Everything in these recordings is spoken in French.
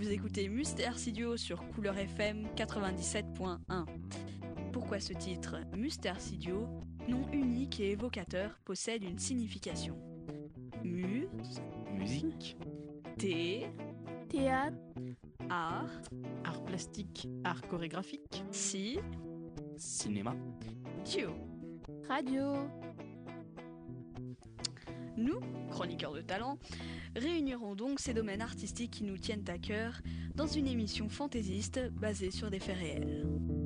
Vous écoutez Mystère Studio sur Couleur FM 97.1. Pourquoi ce titre Mystère Studio, nom unique et évocateur, possède une signification. Musique. Théâtre. Art Plastique. Art chorégraphique. Cinéma. Dio. Radio. Nous, chroniqueurs de talent, réunirons donc ces domaines artistiques qui nous tiennent à cœur dans une émission fantaisiste basée sur des faits réels.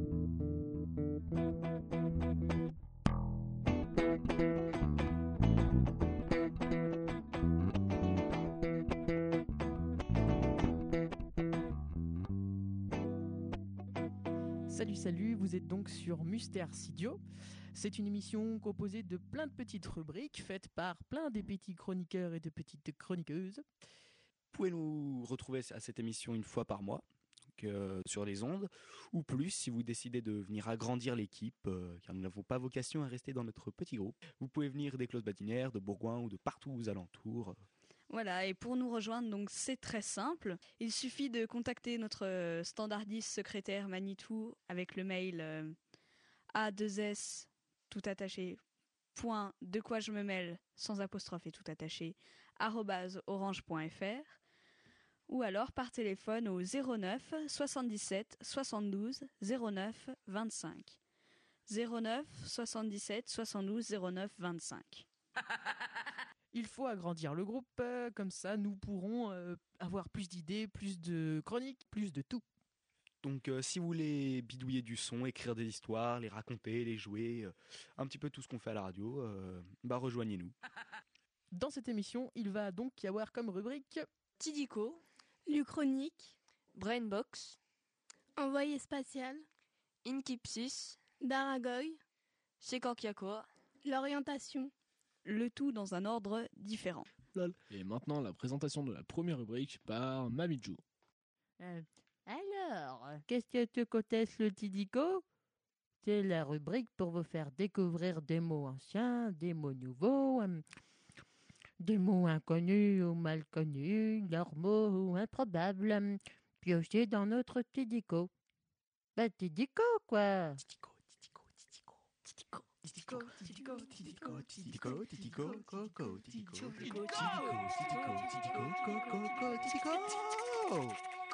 Salut, vous êtes donc sur Mystère Studio. C'est une émission composée de plein de petites rubriques faites par plein des petits chroniqueurs et de petites chroniqueuses. Vous pouvez nous retrouver à cette émission une fois par mois, sur les ondes, ou plus si vous décidez de venir agrandir l'équipe, car nous n'avons pas vocation à rester dans notre petit groupe. Vous pouvez venir des Clos-Badinières, de Bourgoin ou de partout aux alentours. Voilà, et pour nous rejoindre, donc c'est très simple. Il suffit de contacter notre standardiste secrétaire Manitou avec le mail A2S tout attaché point de quoi je me mêle sans apostrophe et tout attaché @orange.fr ou alors par téléphone au 09 77 72 09 25 09 77 72 09 25. Il faut agrandir le groupe, comme ça nous pourrons avoir plus d'idées, plus de chroniques, plus de tout. Donc si vous voulez bidouiller du son, écrire des histoires, les raconter, les jouer, un petit peu tout ce qu'on fait à la radio, rejoignez-nous. Dans cette émission, il va donc y avoir comme rubrique Tidico. Luchronique. Brainbox. Envoyé spatial. Inkipsis. Daragoy. Sekankiako. L'orientation. Le tout dans un ordre différent. Et maintenant, la présentation de la première rubrique par Mamidjou. Alors, qu'est-ce que tu connaisses le Tidico? C'est la rubrique pour vous faire découvrir des mots anciens, des mots nouveaux, des mots inconnus ou mal connus, normaux ou improbables, piochés dans notre Tidico. Tidico, quoi. Tidico, Tidico, Tidico, Tidico. Tidico, Tidico, Tidico, Tidico, Tidico, Coco, Tidico, Tidico, Tidico, Tidico, Coco, Tidico.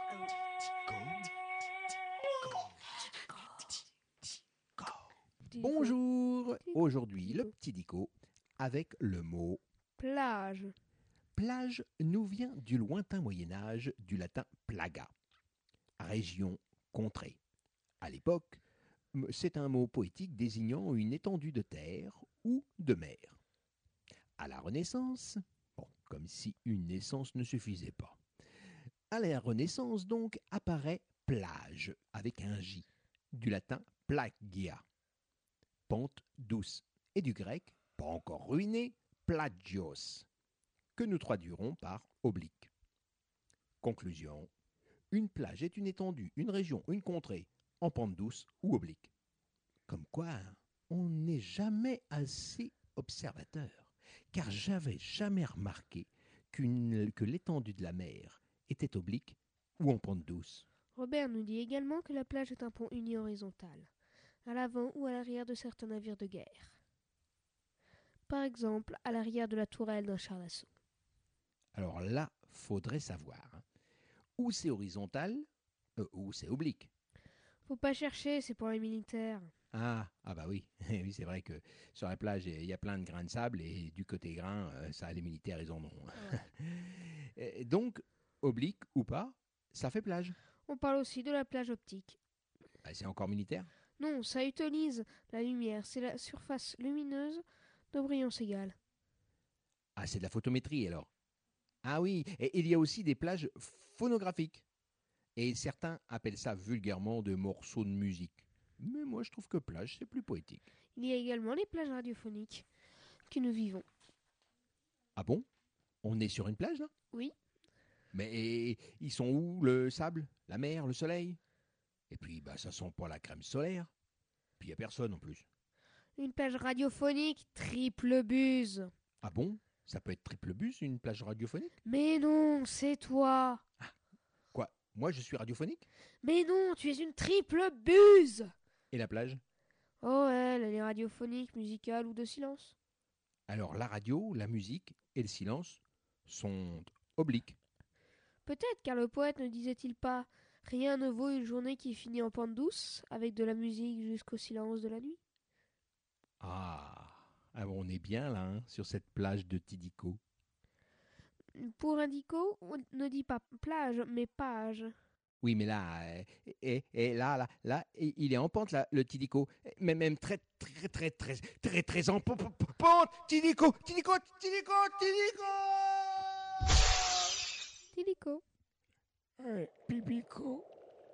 Bonjour. Aujourd'hui, le petit dico avec le mot plage. Plage nous vient du lointain Moyen-Âge du latin plaga, région, contrée. À l'époque, c'est un mot poétique désignant une étendue de terre ou de mer. À la Renaissance, comme si une naissance ne suffisait pas. À la Renaissance, donc, apparaît plage avec un J, du latin plagia, pente douce, et du grec, pas encore ruiné, plagios, que nous traduirons par oblique. Conclusion, une plage est une étendue, une région, une contrée, en pente douce ou oblique. Comme quoi, on n'est jamais assez observateur, car j'avais jamais remarqué que l'étendue de la mer était oblique ou en pente douce. Robert nous dit également que la plage est un pont uni horizontal, à l'avant ou à l'arrière de certains navires de guerre. Par exemple, à l'arrière de la tourelle d'un char d'assaut. Alors là, faudrait savoir, où c'est horizontal, ou c'est oblique. Faut pas chercher, c'est pour les militaires. Ah bah oui, oui, c'est vrai que sur la plage, il y a plein de grains de sable et du côté grain, ça, les militaires, ils en ont. Ouais. Donc, oblique ou pas, ça fait plage. On parle aussi de la plage optique. C'est encore militaire? Non, ça utilise la lumière, c'est la surface lumineuse de brillance égale. Ah, c'est de la photométrie alors. Ah oui, et il y a aussi des plages phonographiques. Et certains appellent ça vulgairement de morceaux de musique. Mais moi, je trouve que plage, c'est plus poétique. Il y a également les plages radiophoniques que nous vivons. Ah bon? On est sur une plage, là? Oui. Mais ils sont où, le sable, la mer, le soleil? Et puis, ça sent pas la crème solaire. Puis, il n'y a personne en plus. Une plage radiophonique, triple buse. Ah bon? Ça peut être triple bus, une plage radiophonique? Mais non, c'est toi. Ah, quoi? Moi, je suis radiophonique. Mais non, tu es une triple buse. Et la plage? Oh, elle est radiophonique, musicale ou de silence. Alors, la radio, la musique et le silence sont obliques. Peut-être, car le poète ne disait-il pas « Rien ne vaut une journée qui finit en pente douce, avec de la musique jusqu'au silence de la nuit ». Ah bon, on est bien là, hein, sur cette plage de Tidico. Pour Indico, on ne dit pas plage, mais page. Oui, mais là, là, il est en pente, là, le Tidico. Mais même très en pente. Tidico. Tilico. Pipico.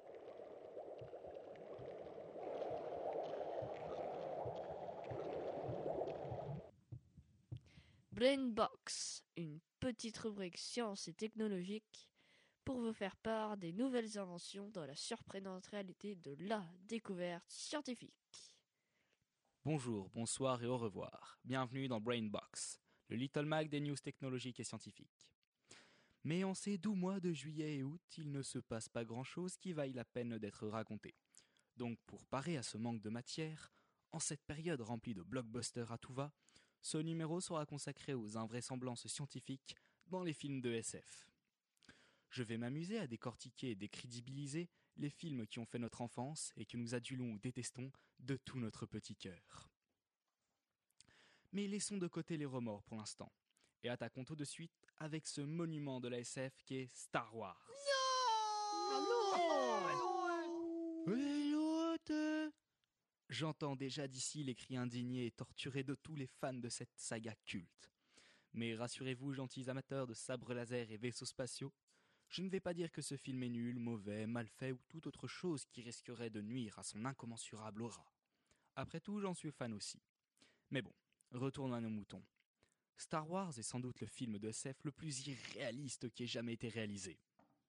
Brainbox, une petite rubrique science et technologique pour vous faire part des nouvelles inventions dans la surprenante réalité de la découverte scientifique. Bonjour, bonsoir et au revoir. Bienvenue dans Brainbox, le Little Mac des news technologiques et scientifiques. Mais en ces doux mois de juillet et août, il ne se passe pas grand-chose qui vaille la peine d'être raconté. Donc pour parer à ce manque de matière, en cette période remplie de blockbusters à tout va, ce numéro sera consacré aux invraisemblances scientifiques dans les films de SF. Je vais m'amuser à décortiquer et décrédibiliser les films qui ont fait notre enfance et que nous adulons ou détestons de tout notre petit cœur. Mais laissons de côté les remords pour l'instant et attaquons tout de suite avec ce monument de la SF qu'est Star Wars. J'entends déjà d'ici les cris indignés et torturés de tous les fans de cette saga culte. Mais rassurez-vous, gentils amateurs de sabres laser et vaisseaux spatiaux, je ne vais pas dire que ce film est nul, mauvais, mal fait ou toute autre chose qui risquerait de nuire à son incommensurable aura. Après tout, j'en suis fan aussi. Mais bon, retournons à nos moutons. Star Wars est sans doute le film de SF le plus irréaliste qui ait jamais été réalisé.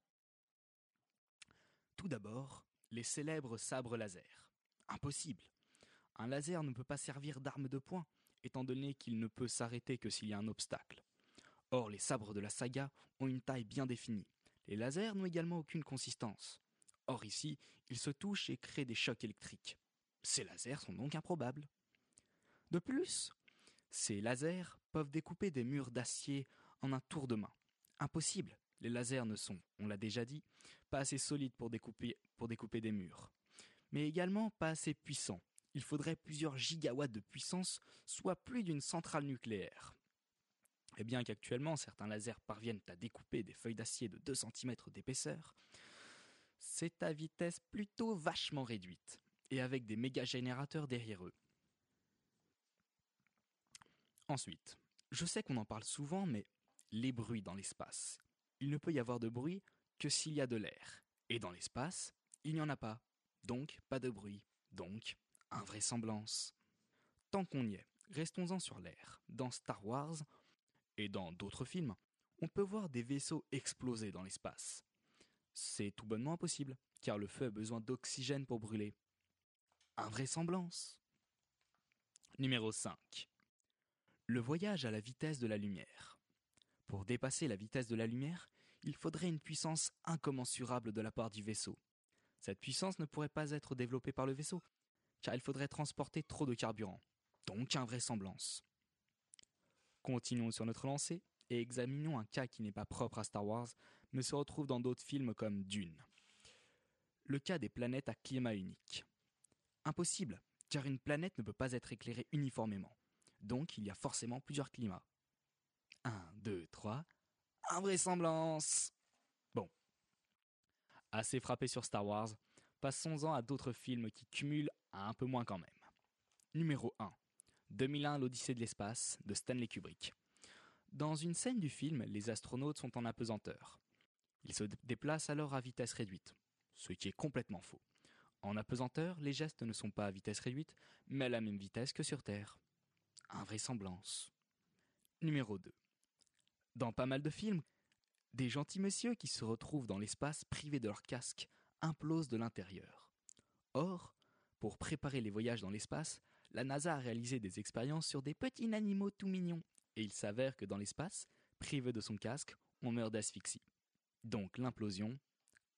Tout d'abord, les célèbres sabres laser. Impossible. Un laser ne peut pas servir d'arme de poing, étant donné qu'il ne peut s'arrêter que s'il y a un obstacle. Or, les sabres de la saga ont une taille bien définie. Les lasers n'ont également aucune consistance. Or ici, ils se touchent et créent des chocs électriques. Ces lasers sont donc improbables. De plus, ces lasers peuvent découper des murs d'acier en un tour de main. Impossible. Les lasers ne sont, on l'a déjà dit, pas assez solides pour découper des murs. Mais également pas assez puissants. Il faudrait plusieurs gigawatts de puissance, soit plus d'une centrale nucléaire. Et bien qu'actuellement certains lasers parviennent à découper des feuilles d'acier de 2 cm d'épaisseur, c'est à vitesse plutôt vachement réduite, et avec des méga-générateurs derrière eux. Ensuite, je sais qu'on en parle souvent, mais les bruits dans l'espace. Il ne peut y avoir de bruit que s'il y a de l'air. Et dans l'espace, il n'y en a pas. Donc, pas de bruit. Donc, invraisemblance. Tant qu'on y est, restons-en sur l'air. Dans Star Wars, et dans d'autres films, on peut voir des vaisseaux exploser dans l'espace. C'est tout bonnement impossible, car le feu a besoin d'oxygène pour brûler. Invraisemblance. Numéro 5. Le voyage à la vitesse de la lumière. Pour dépasser la vitesse de la lumière, il faudrait une puissance incommensurable de la part du vaisseau. Cette puissance ne pourrait pas être développée par le vaisseau, car il faudrait transporter trop de carburant, donc invraisemblance. Continuons sur notre lancée et examinons un cas qui n'est pas propre à Star Wars, mais se retrouve dans d'autres films comme Dune. Le cas des planètes à climat unique. Impossible, car une planète ne peut pas être éclairée uniformément. Donc il y a forcément plusieurs climats. 1, 2, 3, invraisemblance. Bon. Assez frappé sur Star Wars, passons-en à d'autres films qui cumulent un peu moins quand même. Numéro 1. 2001, l'Odyssée de l'espace, de Stanley Kubrick. Dans une scène du film, les astronautes sont en apesanteur. Ils se déplacent alors à vitesse réduite, ce qui est complètement faux. En apesanteur, les gestes ne sont pas à vitesse réduite, mais à la même vitesse que sur Terre. Invraisemblance. Numéro 2. Dans pas mal de films, des gentils messieurs qui se retrouvent dans l'espace privés de leur casque implosent de l'intérieur. Or, pour préparer les voyages dans l'espace, la NASA a réalisé des expériences sur des petits animaux tout mignons. Et il s'avère que dans l'espace, privé de son casque, on meurt d'asphyxie. Donc l'implosion,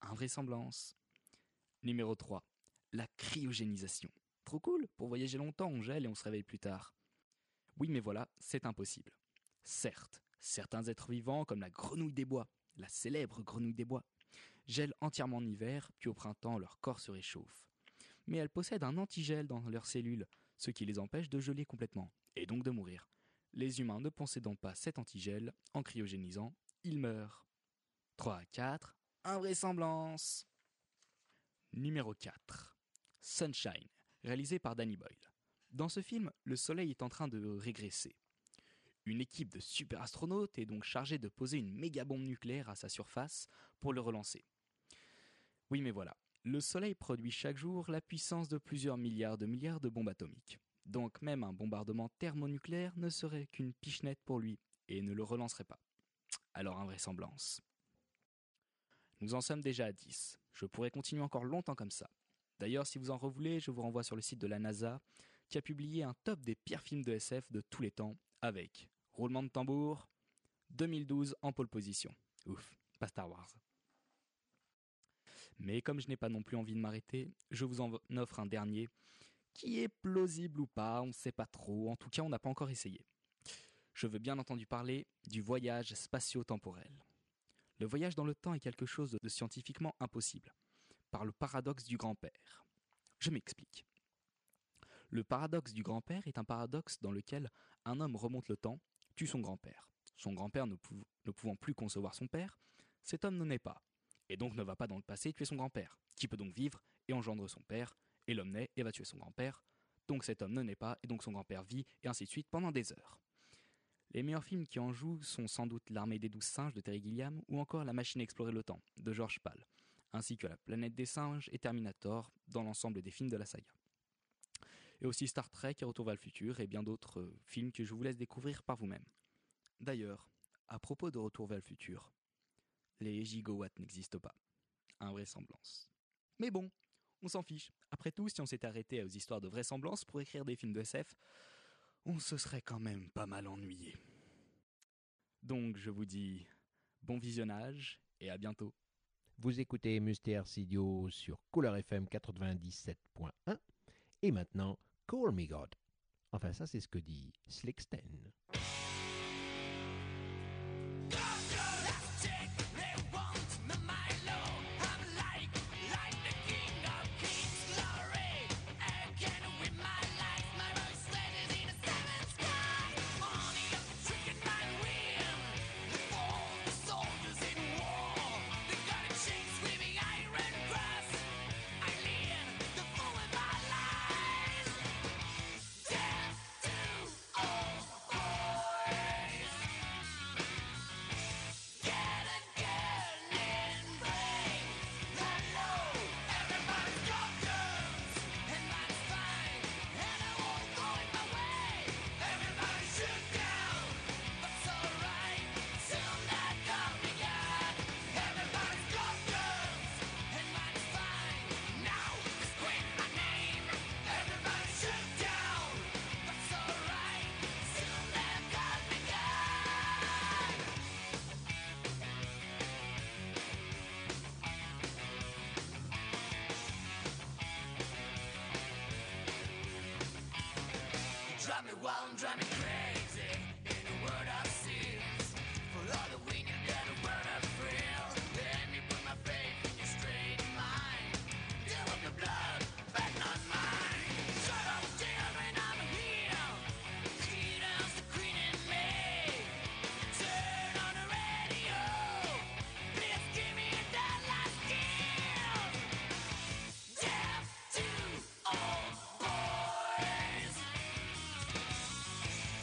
invraisemblance. Numéro 3, la cryogénisation. Trop cool, pour voyager longtemps, on gèle et on se réveille plus tard. Oui, mais voilà, c'est impossible. Certes, certains êtres vivants, comme la grenouille des bois, la célèbre grenouille des bois, gèlent entièrement en hiver, puis au printemps, leur corps se réchauffe. Mais elles possèdent un antigel dans leurs cellules, ce qui les empêche de geler complètement, et donc de mourir. Les humains ne possédant pas cet antigel, en cryogénisant, ils meurent. 3 à 4, invraisemblance. Numéro 4, Sunshine, réalisé par Danny Boyle. Dans ce film, le soleil est en train de régresser. Une équipe de super astronautes est donc chargée de poser une méga bombe nucléaire à sa surface pour le relancer. Oui, mais voilà, le soleil produit chaque jour la puissance de plusieurs milliards de bombes atomiques. Donc même un bombardement thermonucléaire ne serait qu'une pichenette pour lui et ne le relancerait pas. Alors invraisemblance. Nous en sommes déjà à 10. Je pourrais continuer encore longtemps comme ça. D'ailleurs, si vous en revoulez, je vous renvoie sur le site de la NASA qui a publié un top des pires films de SF de tous les temps avec, roulement de tambour, 2012 en pole position. Ouf, pas Star Wars. Mais comme je n'ai pas non plus envie de m'arrêter, je vous en offre un dernier qui est plausible ou pas, on ne sait pas trop, en tout cas on n'a pas encore essayé. Je veux bien entendu parler du voyage spatio-temporel. Le voyage dans le temps est quelque chose de scientifiquement impossible, par le paradoxe du grand-père. Je m'explique. Le paradoxe du grand-père est un paradoxe dans lequel un homme remonte le temps, tue son grand-père. Son grand-père ne pouvant plus concevoir son père, cet homme ne naît pas, et donc ne va pas dans le passé tuer son grand-père, qui peut donc vivre et engendre son père, et l'homme naît et va tuer son grand-père, donc cet homme ne naît pas, et donc son grand-père vit, et ainsi de suite pendant des heures. Les meilleurs films qui en jouent sont sans doute L'Armée des 12 singes de Terry Gilliam ou encore La Machine à explorer le temps de George Pal, ainsi que La Planète des singes et Terminator dans l'ensemble des films de la saga. Et aussi Star Trek et Retour vers le futur et bien d'autres films que je vous laisse découvrir par vous-même. D'ailleurs, à propos de Retour vers le futur, les gigawatts n'existent pas. Invraisemblance. Mais bon, on s'en fiche. Après tout, si on s'était arrêté aux histoires de vraisemblance pour écrire des films de SF, on se serait quand même pas mal ennuyé. Donc je vous dis bon visionnage et à bientôt. Vous écoutez Mystère Studio sur Couleur FM 97.1 et maintenant Call Me God. Enfin ça c'est ce que dit Slicksten. Drive me wild and drive me crazy in a world of sins. For all the wind you got a world of thrill. Let me put my faith in your straight mind. Deal with the blood, but not mine. Shut up, children, I'm here. Freedom's the queen in me. Turn on the radio. Please give me that last kill. Death to all boys.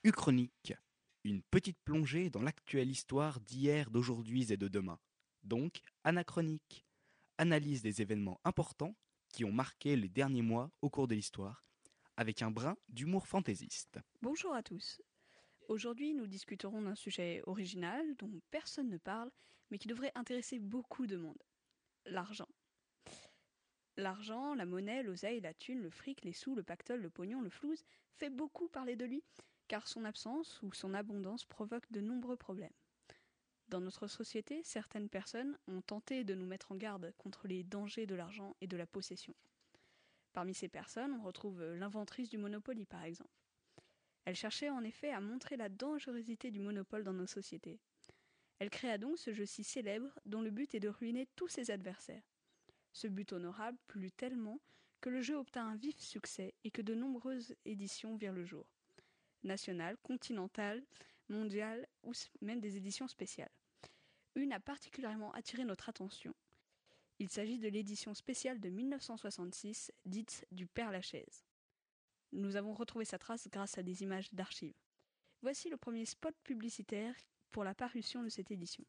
Uchronique, une petite plongée dans l'actuelle histoire d'hier, d'aujourd'hui et de demain. Donc, anachronique, analyse des événements importants qui ont marqué les derniers mois au cours de l'histoire, avec un brin d'humour fantaisiste. Bonjour à tous. Aujourd'hui, nous discuterons d'un sujet original dont personne ne parle, mais qui devrait intéresser beaucoup de monde. L'argent. L'argent, la monnaie, l'oseille, la thune, le fric, les sous, le pactole, le pognon, le flouze, fait beaucoup parler de lui, car son absence ou son abondance provoque de nombreux problèmes. Dans notre société, certaines personnes ont tenté de nous mettre en garde contre les dangers de l'argent et de la possession. Parmi ces personnes, on retrouve l'inventrice du Monopoly, par exemple. Elle cherchait en effet à montrer la dangerosité du monopole dans nos sociétés. Elle créa donc ce jeu si célèbre dont le but est de ruiner tous ses adversaires. Ce but honorable plut tellement que le jeu obtint un vif succès et que de nombreuses éditions virent le jour. Nationales, continentales, mondiales ou même des éditions spéciales. Une a particulièrement attiré notre attention. Il s'agit de l'édition spéciale de 1966, dite du Père-Lachaise. Nous avons retrouvé sa trace grâce à des images d'archives. Voici le premier spot publicitaire pour la parution de cette édition.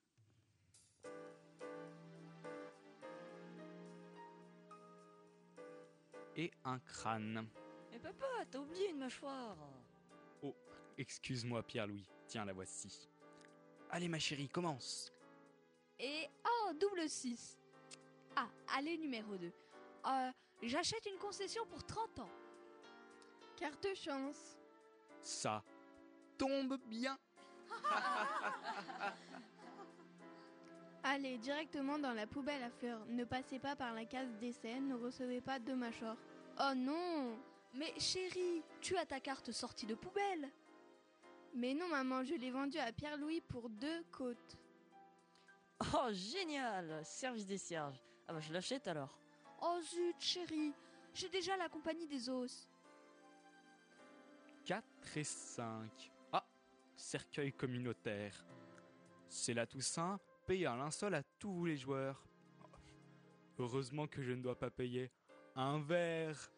Et un crâne. Mais papa, t'as oublié une mâchoire. Oh, excuse-moi Pierre-Louis, tiens la voici. Allez ma chérie, commence. Et double 6. Ah, allez numéro 2. J'achète une concession pour 30 ans. Carte chance. Ça tombe bien. Allez directement dans la poubelle à fleurs. Ne passez pas par la case d'essai, ne recevez pas de mâchoire. Oh non! Mais chérie, tu as ta carte sortie de poubelle. Mais non maman, je l'ai vendue à Pierre-Louis pour 2 côtes. Oh, génial! Service des cierges. Ah bah je l'achète alors. Oh zut, chérie, j'ai déjà la compagnie des os. 4 et 5. Ah, cercueil communautaire. C'est la Toussaint, paye un linceul à tous les joueurs. Heureusement que je ne dois pas payer un verre.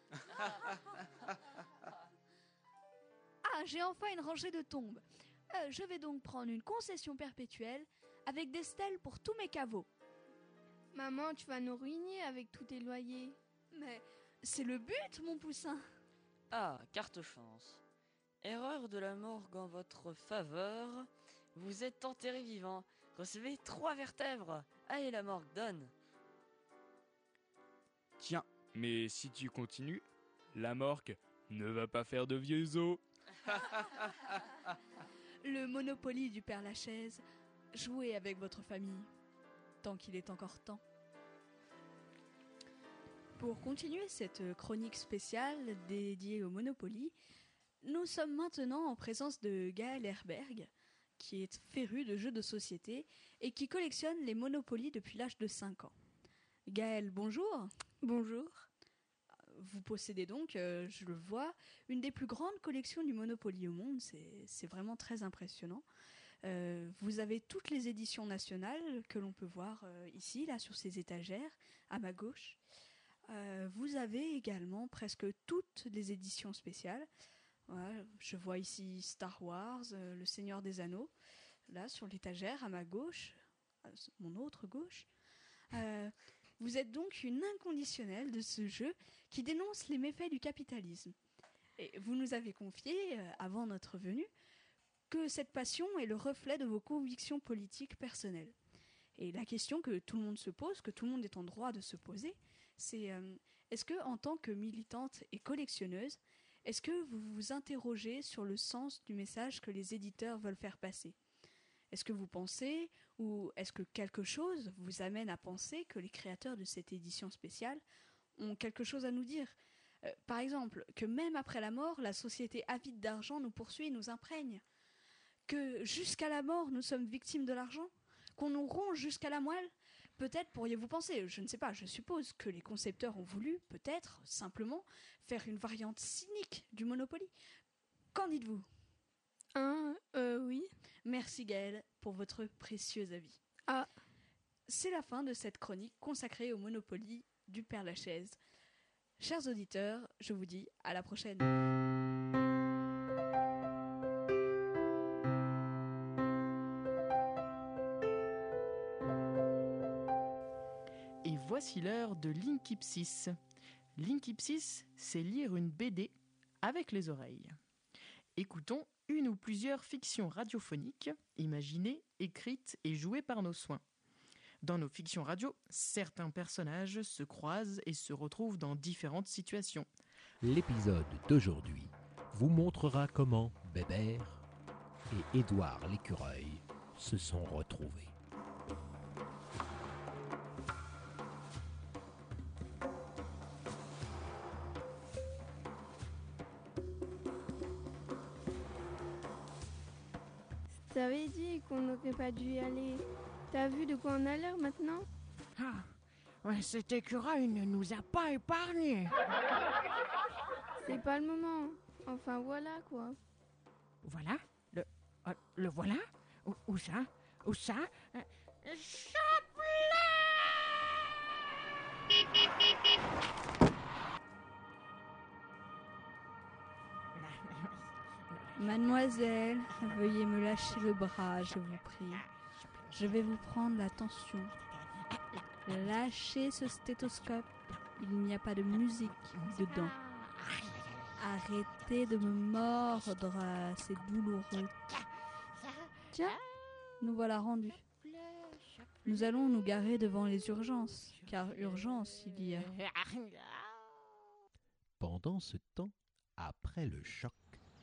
Ah, j'ai enfin une rangée de tombes. Je vais donc prendre une concession perpétuelle avec des stèles pour tous mes caveaux. Maman, tu vas nous ruiner avec tous tes loyers. Mais c'est le but, mon poussin. Ah, carte chance. Erreur de la morgue en votre faveur. Vous êtes enterré vivant. Recevez 3 vertèbres. Allez, la morgue, donne. Tiens, mais si tu continues, la morgue ne va pas faire de vieux os. Le Monopoly du Père-Lachaise. Jouez avec votre famille, tant qu'il est encore temps. Pour continuer cette chronique spéciale dédiée au Monopoly, nous sommes maintenant en présence de Gaël Herberg, qui est féru de jeux de société et qui collectionne les Monopoly depuis l'âge de 5 ans. Gaël, bonjour. Bonjour. Vous possédez donc, je le vois, une des plus grandes collections du Monopoly au monde. C'est vraiment très impressionnant. Vous avez toutes les éditions nationales que l'on peut voir ici, là, sur ces étagères, à ma gauche. Vous avez également presque toutes les éditions spéciales. Voilà, je vois ici Star Wars, Le Seigneur des Anneaux, là, sur l'étagère, à ma gauche, à mon autre gauche. Vous êtes donc une inconditionnelle de ce jeu qui dénonce les méfaits du capitalisme. Et vous nous avez confié, avant notre venue, que cette passion est le reflet de vos convictions politiques personnelles. Et la question que tout le monde se pose, que tout le monde est en droit de se poser, c'est est-ce que, en tant que militante et collectionneuse, est-ce que vous vous interrogez sur le sens du message que les éditeurs veulent faire passer ? Est-ce que vous pensez, ou est-ce que quelque chose vous amène à penser que les créateurs de cette édition spéciale ont quelque chose à nous dire ? Par exemple, que même après la mort, la société avide d'argent nous poursuit et nous imprègne ? Que jusqu'à la mort, nous sommes victimes de l'argent ? Qu'on nous ronge jusqu'à la moelle ? Peut-être pourriez-vous penser, je ne sais pas, je suppose que les concepteurs ont voulu, peut-être, simplement, faire une variante cynique du Monopoly. Qu'en dites-vous ? Oui. Merci Gaëlle pour votre précieux avis. Ah. C'est la fin de cette chronique consacrée au Monopoly du Père-Lachaise. Chers auditeurs, je vous dis à la prochaine. voici l'heure de Linkipsis. Linkipsis, c'est lire une BD avec les oreilles. Écoutons une ou plusieurs fictions radiophoniques, imaginées, écrites et jouées par nos soins. Dans nos fictions radio, certains personnages se croisent et se retrouvent dans différentes situations. L'épisode d'aujourd'hui vous montrera comment Bébert et Édouard l'écureuil se sont retrouvés. Je t'avais dit qu'on n'aurait pas dû y aller. T'as vu de quoi on a l'air maintenant? Ah, ouais, cet écureuil ne nous a pas épargnés. C'est pas le moment. Enfin voilà quoi. Voilà, le voilà. Où ça? Où ça? Mademoiselle, veuillez me lâcher le bras, je vous prie. Je vais vous prendre la tension. Lâchez ce stéthoscope. Il n'y a pas de musique dedans. Arrêtez de me mordre, c'est douloureux. Tiens, nous voilà rendus. Nous allons nous garer devant les urgences, car urgence il y a. Pendant ce temps, après le choc,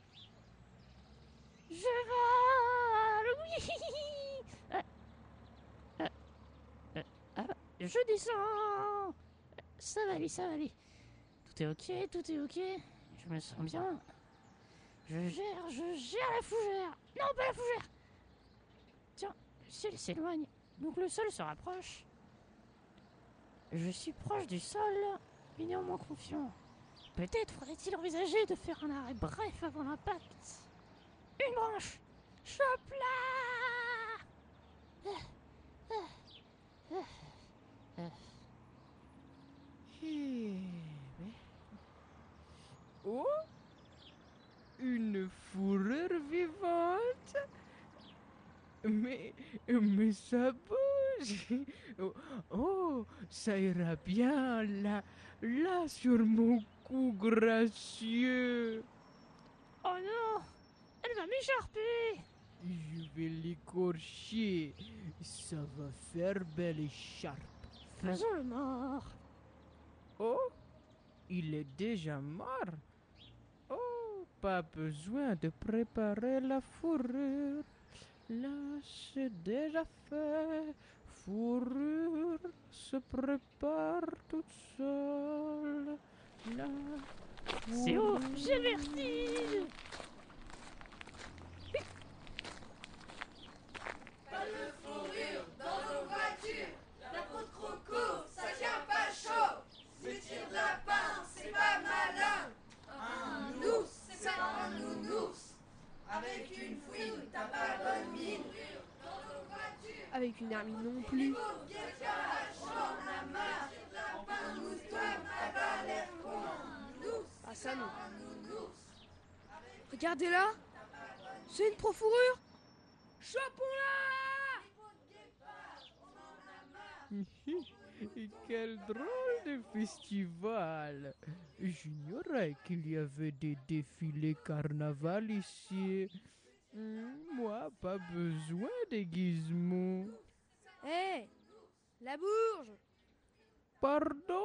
Je descends. Ça va aller, ça va aller. Tout est ok, tout est ok. Je me sens bien. Je gère la fougère. Non, pas la fougère. Tiens, le ciel s'éloigne, donc le sol se rapproche. Je suis proche du sol, mais néanmoins confiant. Peut-être faudrait-il envisager de faire un arrêt bref avant l'impact. Une branche. Chope-là. Oh, une fourrure vivante. Mais ça bouge. Oh, ça ira bien là sur mon cou gracieux. Oh non, elle va m'écharper. Je vais l'écorcher. Ça va faire belle écharpe. Faisons le mort. Oh, il est déjà mort. Oh, pas besoin de préparer la fourrure. Là, c'est déjà fait. Fourrure se prépare toute seule. Là, C'est ouf, j'ai vertige. Pas de fourrure dans nos voitures. La peau de croco, ça tient pas chaud. Le tir de lapin, c'est pas malin. Un ours, c'est pas un nounours. Avec une fouine, t'as pas bonne mine. Dans nos voitures, Avec une hermine non plus. viens faire la chambre, la marche. Lapin, mousse-toi, t'as pas l'air con. Un ours, Ah ça non. un nounours. Regardez là. C'est une pro-fourrure. Chopons-la. quel drôle de festival! J'ignorais qu'il y avait des défilés carnaval ici. Moi, pas besoin de gizmos. Hé, la bourge. Pardon?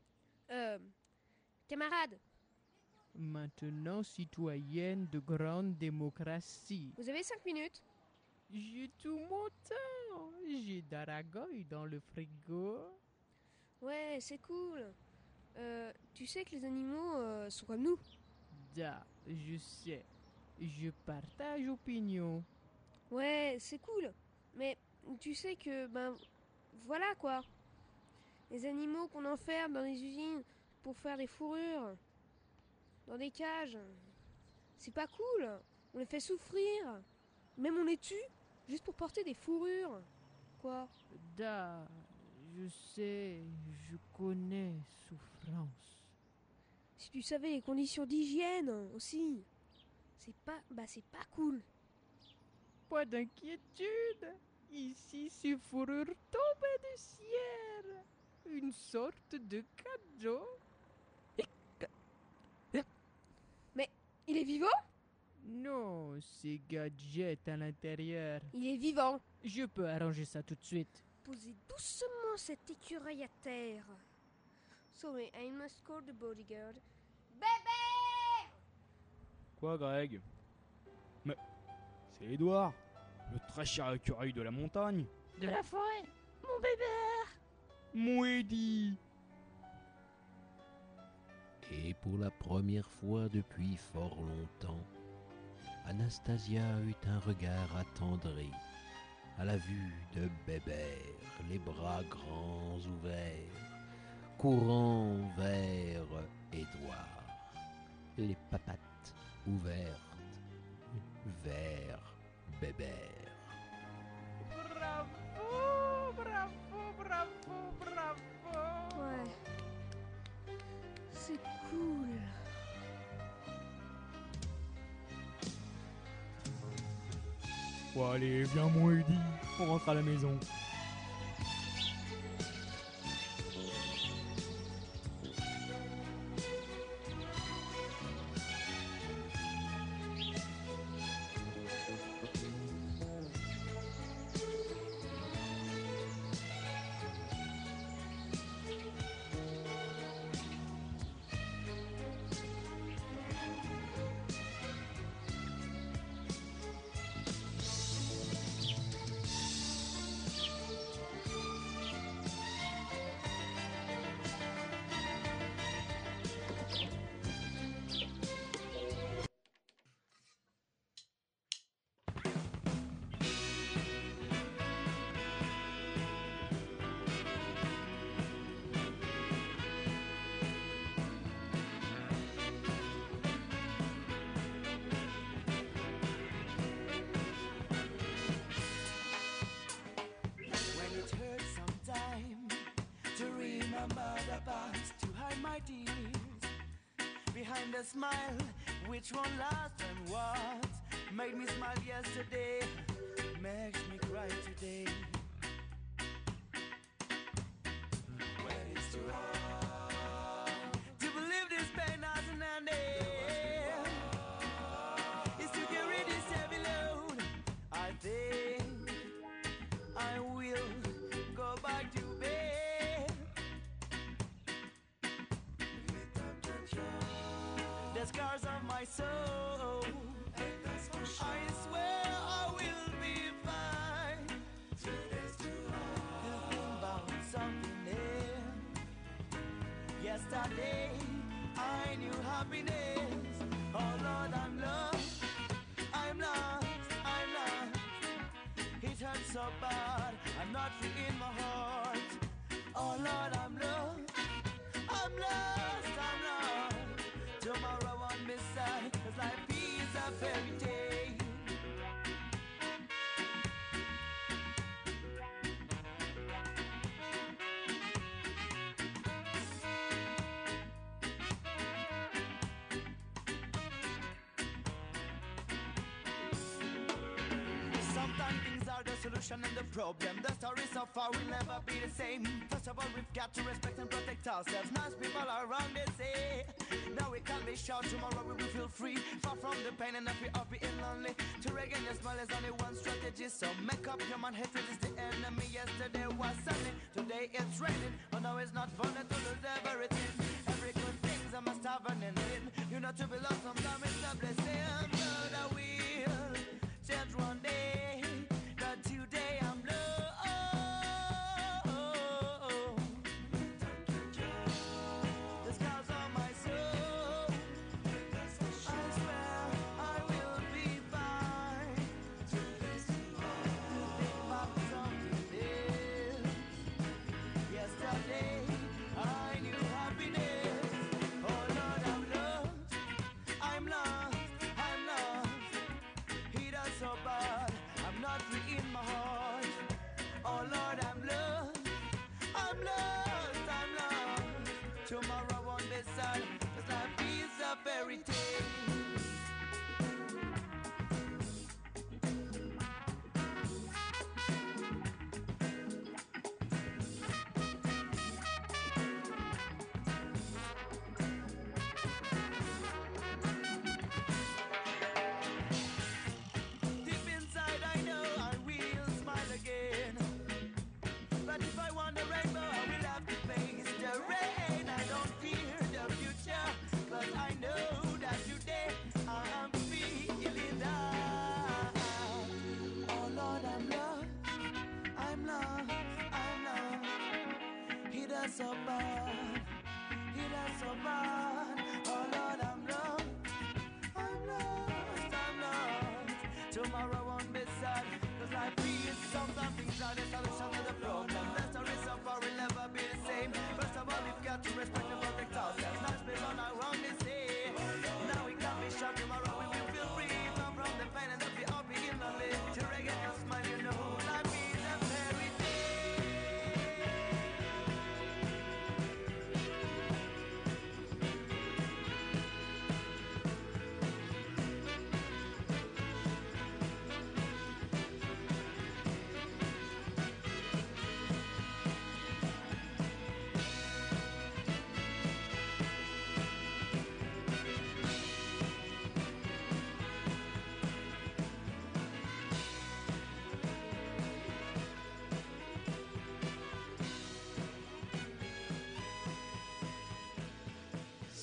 Camarade, Maintenant citoyenne de grande démocratie. vous avez 5 minutes? J'ai tout mon temps. J'ai d'Aragoy dans le frigo. Ouais, c'est cool. Tu sais que les animaux sont comme nous. Da, je sais. Je partage opinion. Ouais, c'est cool. Mais tu sais que, voilà quoi. Les animaux qu'on enferme dans les usines pour faire des fourrures, dans des cages, c'est pas cool. On les fait souffrir. Même on les tue juste pour porter des fourrures. Quoi? Da, je sais, je connais souffrance. Si tu savais les conditions d'hygiène aussi. C'est pas cool. Pas d'inquiétude. Ici, ces fourrures tombent du ciel. une sorte de cadeau. Mais il est vivant? Non, c'est Gadget à l'intérieur. Il est vivant. Je peux arranger ça tout de suite. Posez doucement cet écureuil à terre. Sorry, I must call the bodyguard. Bébé! Quoi, Greg? Mais c'est Edouard, le très cher écureuil de la montagne. De la forêt. Mon bébé. Mon Eddie. Et pour la première fois depuis fort longtemps, Anastasia eut un regard attendri à la vue de Bébert, les bras grands ouverts, courant vers Édouard, les papates ouvertes vers Bébert. Bravo, bravo, bravo, bravo. Ouais. C'est cool. Bon allez, viens mon Eddie, on rentre à la maison. When it hurts sometime to remember the past, to hide my tears behind a smile which won't last, and what made me smile yesterday makes me cry today. When it's too hard to believe this pain has an ending, it's to carry this heavy load. I think I will go back to bed. The scars of my soul, I swear I will be fine. Thinking about something else. Yesterday I knew happiness. Oh Lord, I'm lost, I'm lost, I'm lost. It hurts so bad, I'm not free in my heart. Oh Lord, I'm lost, I'm lost, I'm lost. Tomorrow won't be sad, 'cause life is a fairy tale. Sometimes things are the solution and the problem. The story so far will never be the same. First of all, we've got to respect and protect ourselves. Nice people are around, they say. Now we can't be sure tomorrow we will feel free. Far from the pain and if we are being lonely. To regain your smile is only one strategy. So make up your mind, hatred is the enemy. Yesterday was sunny, today it's raining. But now it's not fun to lose everything. Every good thing's I must have an ending. You know to be lost sometimes it's a blessing. But I will change one day. But today I'm low. The scars on my soul, I swear I will be fine. Think about something else. Yesterday I knew happiness. Oh Lord, I'm lost, I'm lost,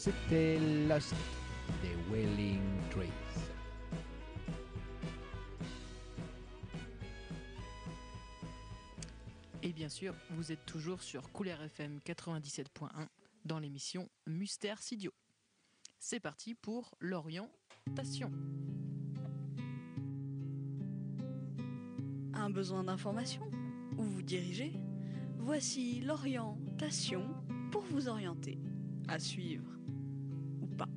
C'était Lost des Wailing Trees. Et bien sûr, vous êtes toujours sur Couleur FM 97.1 dans l'émission Mystère Sidio. C'est parti pour l'orientation. Un besoin d'information? Où vous dirigez? Voici l'orientation pour vous orienter. À suivre. Ou pas.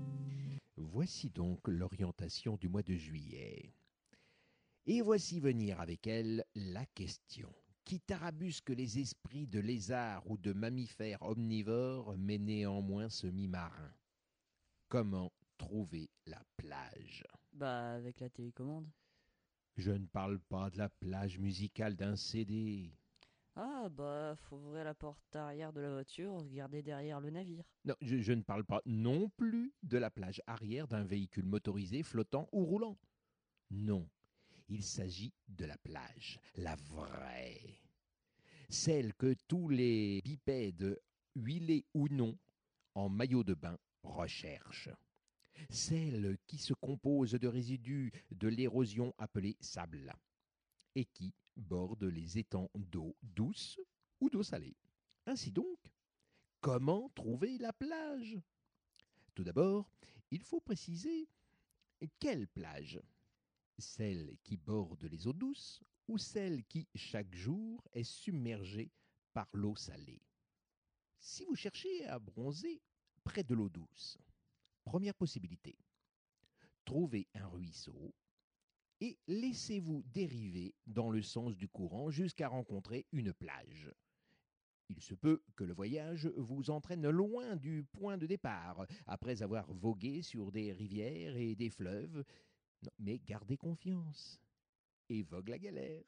Voici donc l'orientation du mois de juillet. Et voici venir avec elle la question qui tarabusque les esprits de lézards ou de mammifères omnivores, mais néanmoins semi-marins. Comment trouver la plage? Bah, avec la télécommande. Je ne parle pas de la plage musicale d'un CD. Ah, bah, faut ouvrir la porte arrière de la voiture, regarder derrière le navire. Non, je ne parle pas non plus de la plage arrière d'un véhicule motorisé, flottant ou roulant. Non, il s'agit de la plage, la vraie. Celle que tous les bipèdes, huilés ou non, en maillot de bain, recherchent. Celle qui se compose de résidus de l'érosion appelée sable et qui borde les étangs d'eau douce ou d'eau salée. Ainsi donc, comment trouver la plage? Tout d'abord, il faut préciser quelle plage? Celle qui borde les eaux douces ou celle qui, chaque jour, est submergée par l'eau salée? Si vous cherchez à bronzer près de l'eau douce, première possibilité, trouvez un ruisseau et laissez-vous dériver dans le sens du courant jusqu'à rencontrer une plage. Il se peut que le voyage vous entraîne loin du point de départ, après avoir vogué sur des rivières et des fleuves. Non, mais gardez confiance et vogue la galère.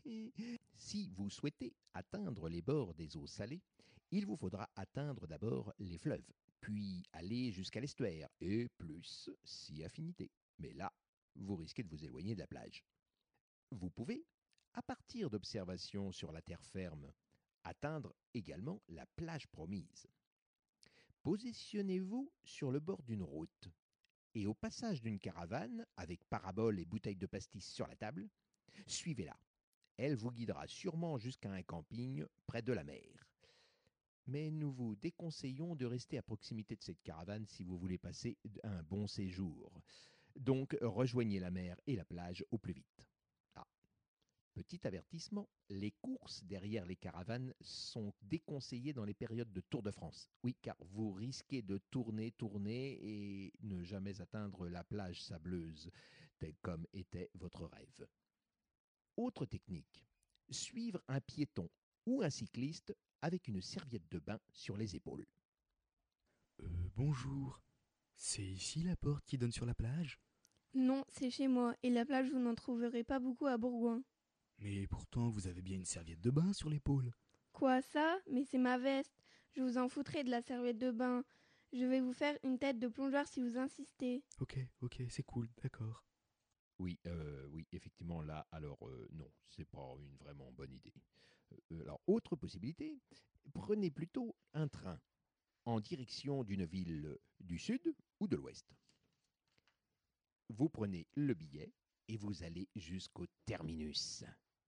Si vous souhaitez atteindre les bords des eaux salées, il vous faudra atteindre d'abord les fleuves, puis aller jusqu'à l'estuaire, et plus si affinité. Mais là, vous risquez de vous éloigner de la plage. Vous pouvez, à partir d'observations sur la terre ferme, atteindre également la plage promise. Positionnez-vous sur le bord d'une route, et au passage d'une caravane, avec parabole et bouteilles de pastis sur la table, suivez-la. Elle vous guidera sûrement jusqu'à un camping près de la mer. Mais nous vous déconseillons de rester à proximité de cette caravane si vous voulez passer un bon séjour. Donc, rejoignez la mer et la plage au plus vite. Ah, petit avertissement, les courses derrière les caravanes sont déconseillées dans les périodes de Tour de France. Oui, car vous risquez de tourner et ne jamais atteindre la plage sableuse, tel comme était votre rêve. Autre technique, suivre un piéton ou un cycliste avec une serviette de bain sur les épaules. Bonjour. C'est ici la porte qui donne sur la plage? Non, c'est chez moi, et la plage vous n'en trouverez pas beaucoup à Bourgoin. Mais pourtant, vous avez bien une serviette de bain sur l'épaule. Quoi ça? Mais c'est ma veste. Je vous en foutrai de la serviette de bain. Je vais vous faire une tête de plongeur si vous insistez. Ok, c'est cool, d'accord. Oui, effectivement, là, alors non, c'est pas une vraiment bonne idée. Alors, autre possibilité, prenez plutôt un train en direction d'une ville du sud ou de l'ouest. Vous prenez le billet et vous allez jusqu'au terminus.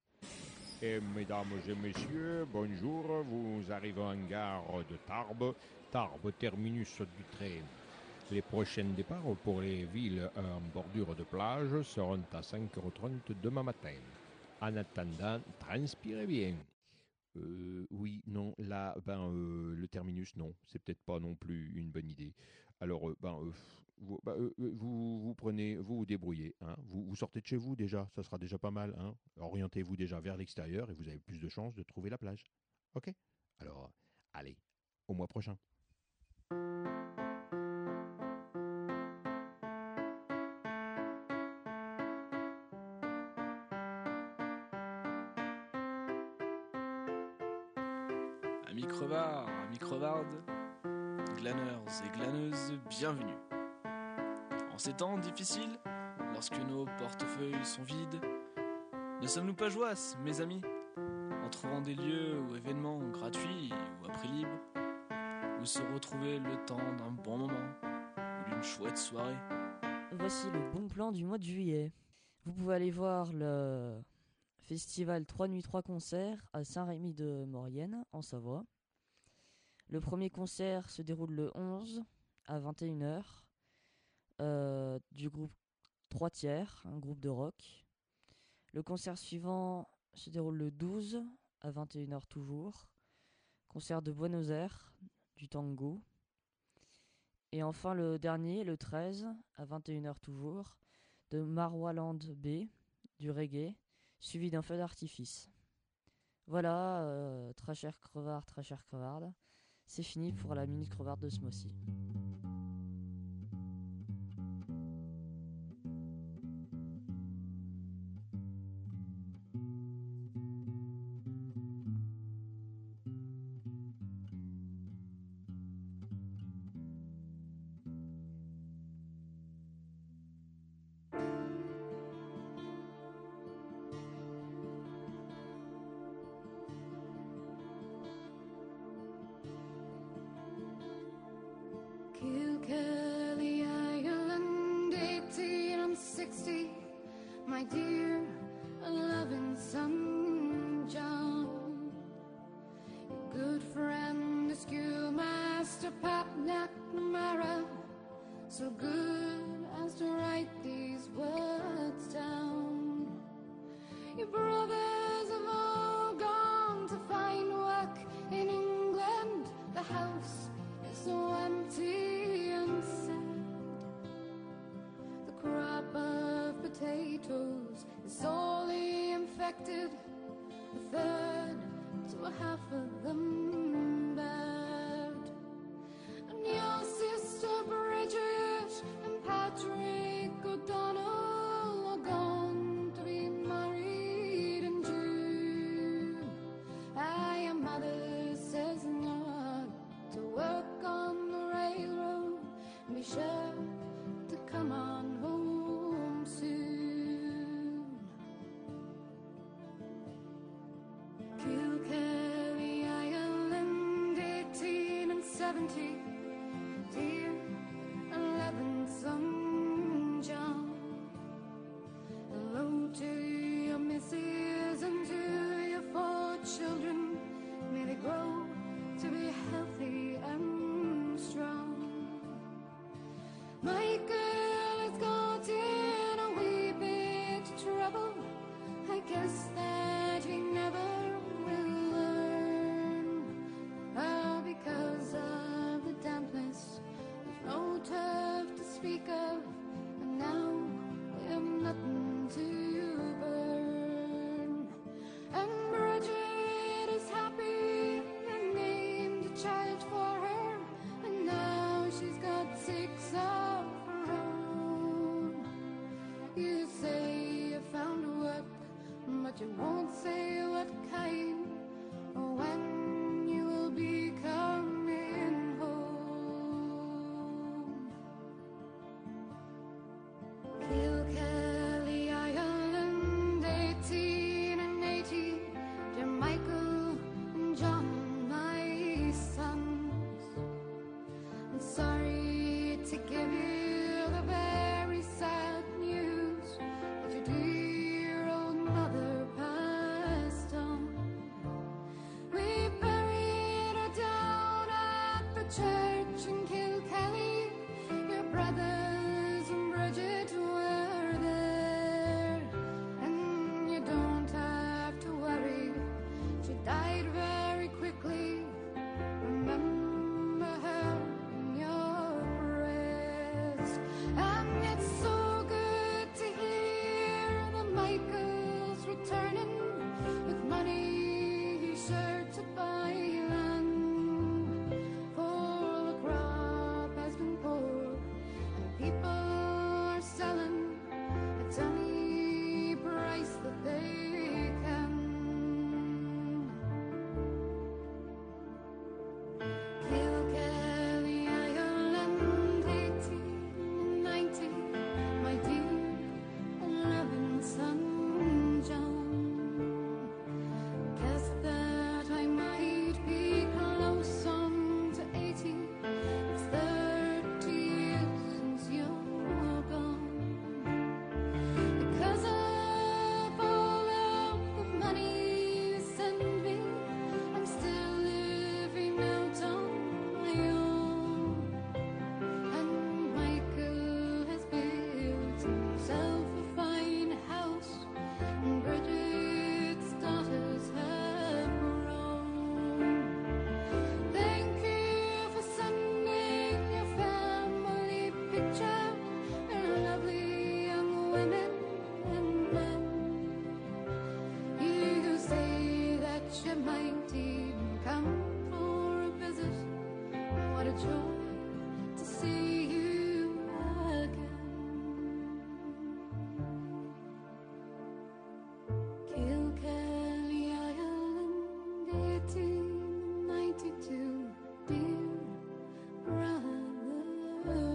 Et mesdames et messieurs, bonjour, vous arrivez en gare de Tarbes, Tarbes terminus du train. Les prochains départs pour les villes en bordure de plage seront à 5h30 demain matin. En attendant, transpirez bien. Oui, non, là, le terminus, non, c'est peut-être pas non plus une bonne idée. Alors, vous prenez, vous vous débrouillez, hein. Vous sortez de chez vous déjà, ça sera déjà pas mal, hein. Orientez-vous déjà vers l'extérieur et vous avez plus de chances de trouver la plage. Ok? Alors, allez, au mois prochain. Amis crevards, amis crevardes, glaneurs et glaneuses, bienvenue. En ces temps difficiles, lorsque nos portefeuilles sont vides, ne sommes-nous pas joasses, mes amis, en trouvant des lieux ou événements gratuits ou à prix libre, ou se retrouver le temps d'un bon moment ou d'une chouette soirée. Voici le bon plan du mois de juillet. Vous pouvez aller voir le festival 3 nuits 3 concerts à Saint-Rémy-de-Maurienne, en Savoie. Le premier concert se déroule le 11 à 21h du groupe 3 tiers, un groupe de rock. Le concert suivant se déroule le 12 à 21h toujours. Concert de Buenos Aires, du tango. Et enfin le dernier, le 13 à 21h toujours, de Marwaland B, du reggae, suivi d'un feu d'artifice. Voilà, très cher crevard, très cher crevarde, c'est fini pour la minute crevarde de ce mois-ci. Kilkelly Ireland, 1860, my dear loving son John, your good friend, the schoolmaster Pat McNamara, so good as to write these words down. Your brothers have all gone to find work in England, the house is so empty and sad. The crop of potatoes is sorely infected, a third to a half of them bad. And your sister Bridget and Patrick O'Donnell are gone to be married in June. Your mother says not to work on the railroad, and be sure to come on home soon. Kilkelly Ireland, 1870, dear 11th son John. Hello to your missus and to your 4 children, may they grow to be healthy and strong. My girl has got in a wee bit of trouble, I guess that he never will learn. Because of the dampness, there's no turf to speak of, and now we have nothing to burn. And Bridget is happy, I named a child for her, and now she's got 6 of her own. You say you found work, but you won't say what kind, or when you will be coming home.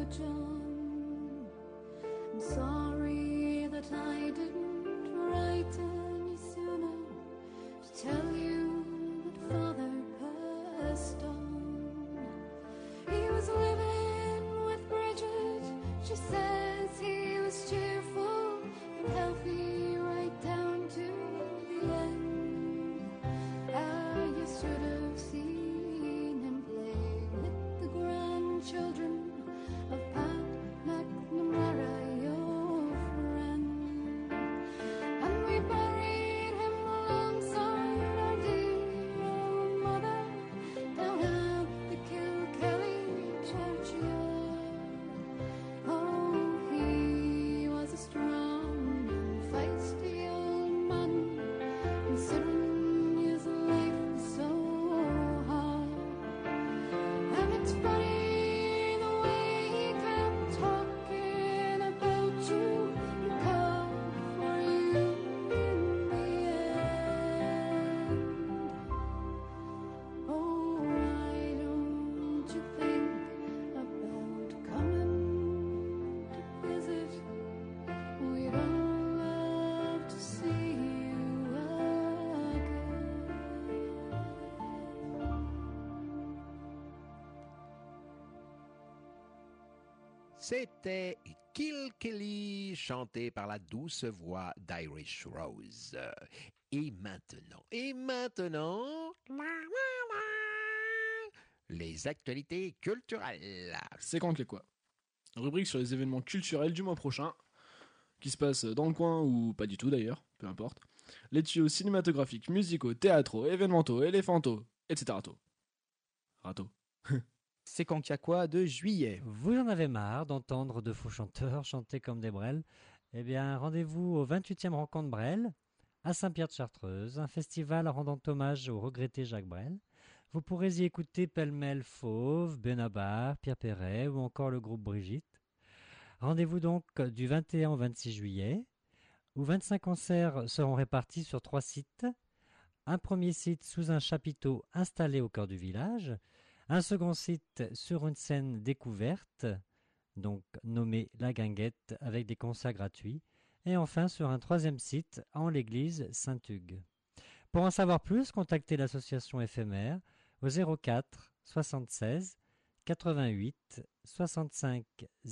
John. I'm sorry that I didn't write any sooner to tell you that Father passed on. He was living with Bridget. She says he was cheerful and healthy right down to the end. You should have seen him play with the grandchildren of Pat McNamara, your friend. And we buried him alongside our dear old mother down at the Kilkelly churchyard. Oh, he was a strong and feisty old man, considering his life was so hard. And it's funny the way he kept talking about you and called for you in the end. Oh, why don't you think about coming to visit? We'd all love to see you again. C'était Kilkelly, chanté par la douce voix d'Irish Rose. Et maintenant, les actualités culturelles. C'est quand quoi. Rubrique sur les événements culturels du mois prochain, qui se passent dans le coin ou pas du tout d'ailleurs, peu importe. Les tuyaux cinématographiques, musicaux, théâtraux, événementaux, éléphantaux, etc. Rato. C'est quand qu'il y a quoi de juillet. Vous en avez marre d'entendre de faux chanteurs chanter comme des Brel? Eh bien, rendez-vous au 28e Rencontre Brel, à Saint-Pierre-de-Chartreuse, un festival rendant hommage au regretté Jacques Brel. Vous pourrez y écouter pêle-mêle Fauve, Benabar, Pierre Perret ou encore le groupe Brigitte. Rendez-vous donc du 21 au 26 juillet, où 25 concerts seront répartis sur 3 sites. Un premier site sous un chapiteau installé au cœur du village, un second site sur une scène découverte, donc nommée La Guinguette, avec des concerts gratuits, et enfin sur un troisième site en l'église Saint-Hugues. Pour en savoir plus, contactez l'association éphémère au 04 76 88 65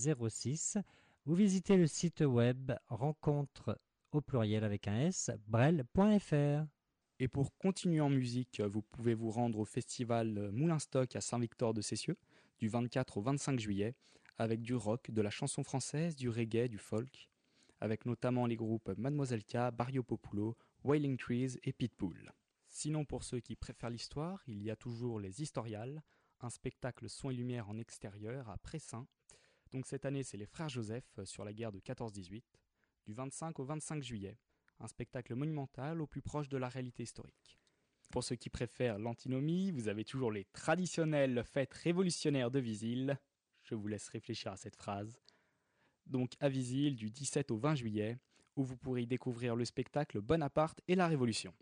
06 ou visitez le site web rencontre au pluriel avec un S, brel.fr. Et pour continuer en musique, vous pouvez vous rendre au festival Moulin-Stock à Saint-Victor-de-Cessieux du 24 au 25 juillet avec du rock, de la chanson française, du reggae, du folk, avec notamment les groupes Mademoiselle K, Barrio Populo, Wailing Trees et Pitbull. Sinon, pour ceux qui préfèrent l'histoire, il y a toujours les Historiales, un spectacle son et lumière en extérieur à Pressin. Donc cette année, c'est les Frères Joseph sur la guerre de 14-18, du 25 au 25 juillet. Un spectacle monumental au plus proche de la réalité historique. Pour ceux qui préfèrent l'antinomie, vous avez toujours les traditionnelles fêtes révolutionnaires de Visil. Je vous laisse réfléchir à cette phrase. Donc à Visil du 17 au 20 juillet, où vous pourrez y découvrir le spectacle Bonaparte et la Révolution.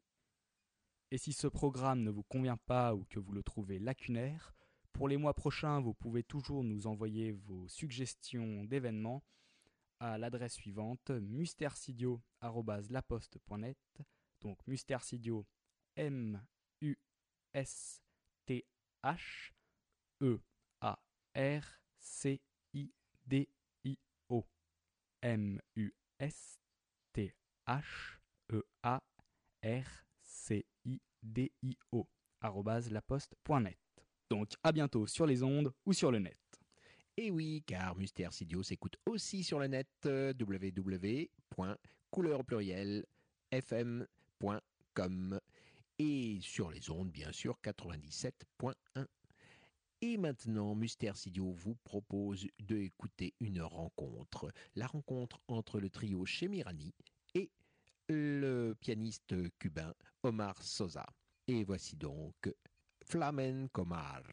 Et si ce programme ne vous convient pas ou que vous le trouvez lacunaire, pour les mois prochains, vous pouvez toujours nous envoyer vos suggestions d'événements à l'adresse suivante mustersidio@laposte.net. Donc mustersidio MUSTERCIDIO MUSTHERCIDIO @laposte.net. Donc à bientôt sur les ondes ou sur le net. Et oui, car Mystère Studio s'écoute aussi sur le net www.couleurplurielfm.com et sur les ondes, bien sûr, 97.1. Et maintenant, Mystère Studio vous propose d'écouter une rencontre. La rencontre entre le trio Chemirani et le pianiste cubain Omar Sosa. Et voici donc Flamenco Mar.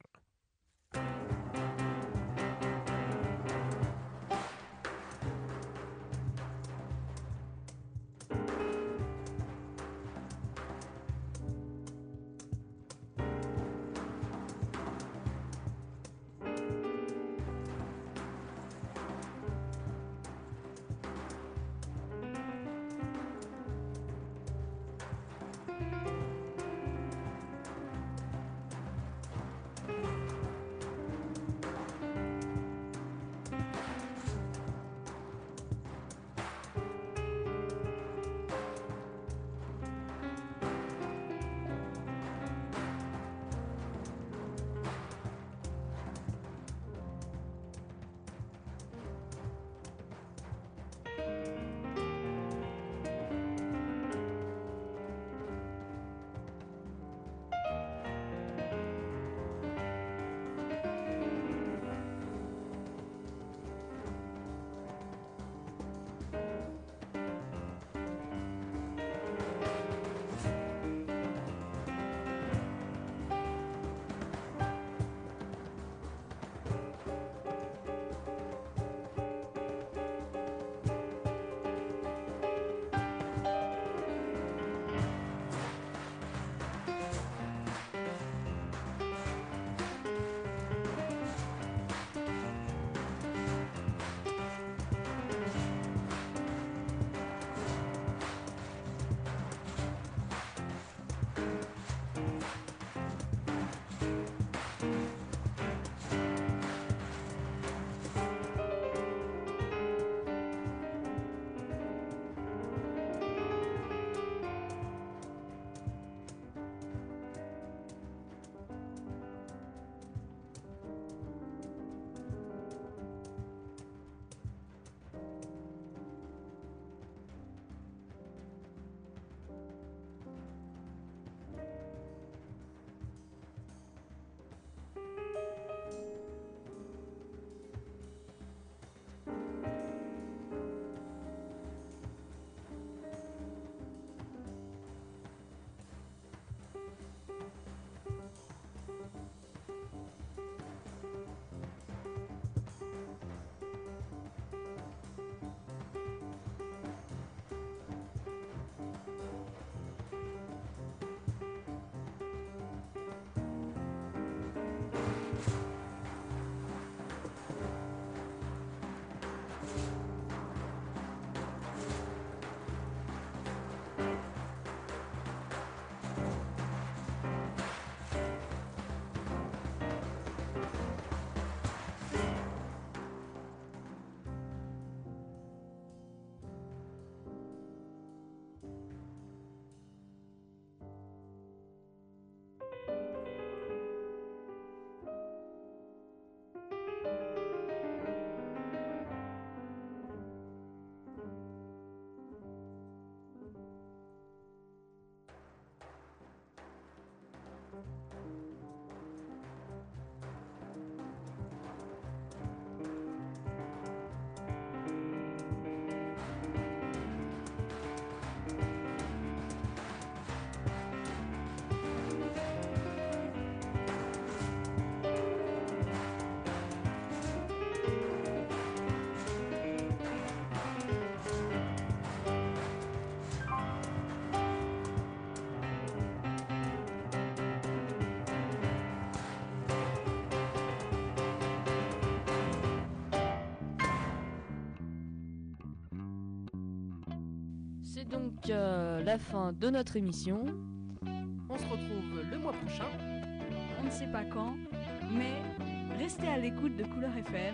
C'est donc la fin de notre émission. On se retrouve le mois prochain. On ne sait pas quand, mais restez à l'écoute de Couleur FM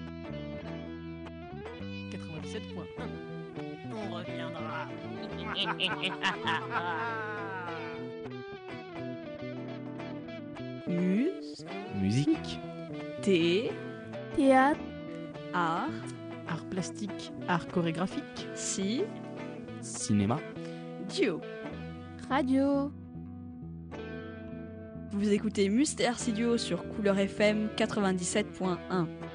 97.1. On reviendra. Musique. Théâtre. Art plastique, art chorégraphique. Cinéma. Duo. Radio. Vous écoutez Mystère Studio sur Couleur FM 97.1.